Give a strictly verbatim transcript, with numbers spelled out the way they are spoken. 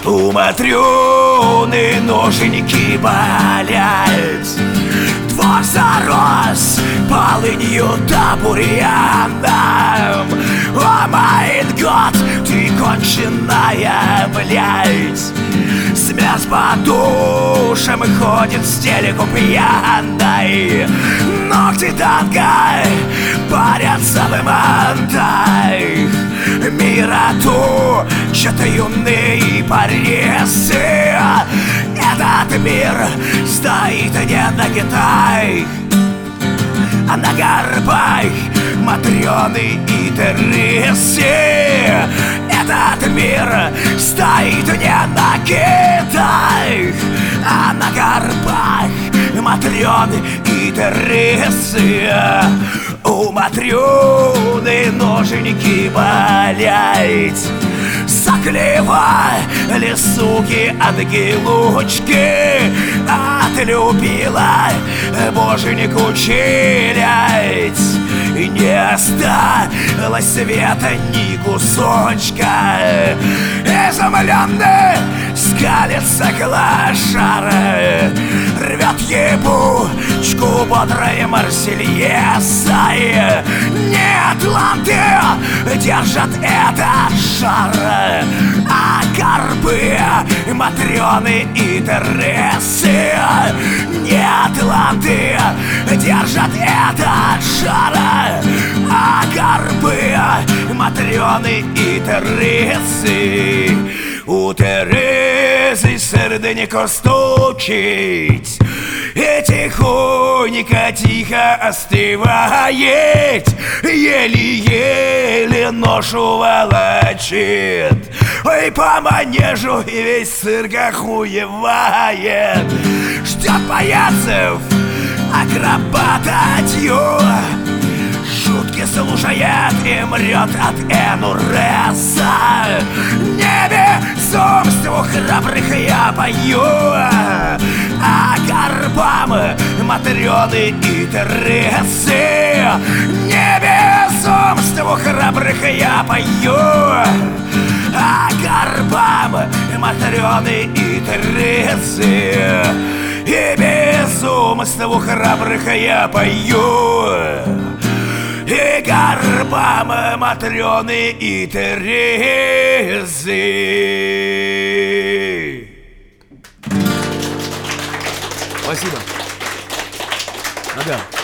У Матрёны ноженьки болят. Двор зарос полынью да бурьяном. О май год, ты конченая, блядь. Смерть по душам ходит с телеку пьяной. Ногти танкой парятся в мантах. Мироту чьи-то юные порезы. Этот мир стоит не на Китай, а на горбах Матрёны и Тересы. Этот мир стоит не на Китай, а на горбах Матрёны и Тересы. У Матрёны ноженьки болят. Заклевали, суки, ангелочки, отлюбила боженьку челядь. Не осталось света ни кусочка. Изумлённый скалится клошара, рвет ебучку бодрой марсельезой. Не атланты держат этот жар, а горбы Матрёны и Тересы. Не атланты держат этот жар, а горбы Матрёны и Тересы. У Терезы серденько стучит и тихонько, тихо остывает. Еле-еле ношу волочит. Ой, по манежу и весь цирк охуевает. Ждет паяцев акробататью, шутки слушает и мрет от энуреза. Небесомству храбрых я пою, а горбам Матрёны и Тересы. Небесомству храбрых я пою, а горбам Матрёны и Тересы. И безумству храбрых я пою, и горбам Матрёны и Тересы. Спасибо. Ага.